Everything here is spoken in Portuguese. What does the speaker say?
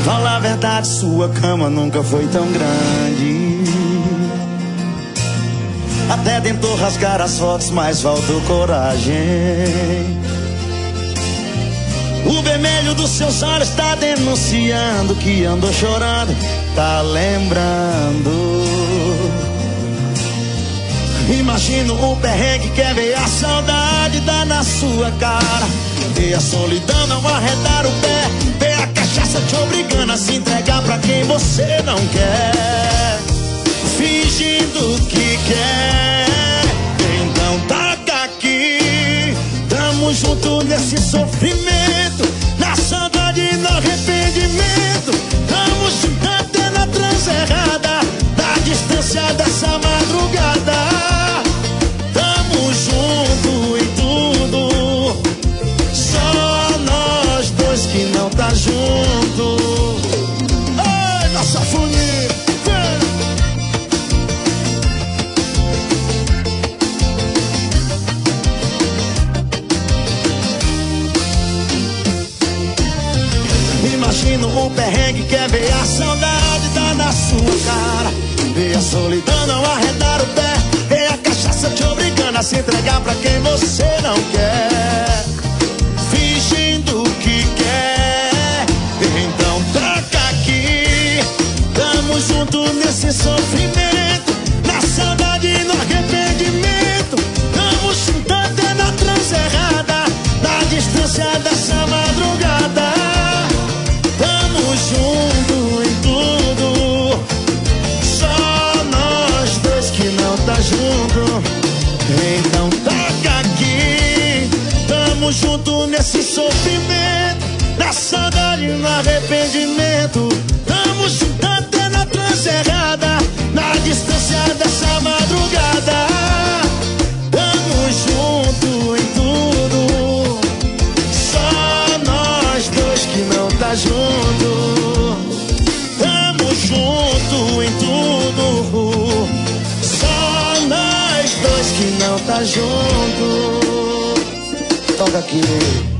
Fala a verdade, sua cama nunca foi tão grande. Até tentou rasgar as fotos, mas faltou coragem. O vermelho dos seus olhos tá denunciando que andou chorando, tá lembrando. Imagino o perrengue, quer ver a saudade dar na sua cara. Ver a solidão não arredar o pé, ver a cachaça te obrigando a se entregar pra quem você não quer, fingindo que quer. Então taca aqui, tamo junto nesse sofrimento, na saudade e no arrependimento. Tamo junto até na transa errada, na distância dessa madrugada. Tamo junto em tudo, só nós dois que não tá junto. Ai, nossa folia, imagino o perrengue, quer ver a saudade dar na sua cara. Ver a solidão não arredar o pé, ver a cachaça te obrigando a se entregar pra quem você não quer, fingindo que quer. Então toca aqui, tamo junto nesse sofrimento, na saudade e no arrependimento. Tamo junto até na transa errada, na distância dessa madrugada. Tamo junto em tudo, só nós dois que não tá junto. Então toca aqui, tamo junto nesse sofrimento, na saudade e no arrependimento. Tamo junto até na transa errada, na distância dessa madrugada. Tamo junto em tudo, só nós dois que não tá junto. Tamo junto em tudo, só nós dois que não tá junto. Toca aqui.